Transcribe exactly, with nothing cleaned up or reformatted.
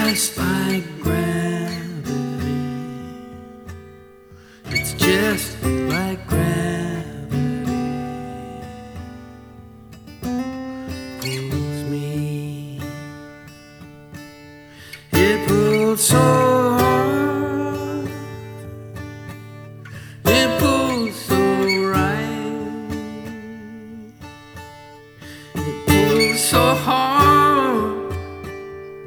just like gravity. It's just like gravity pulls me. It pulls so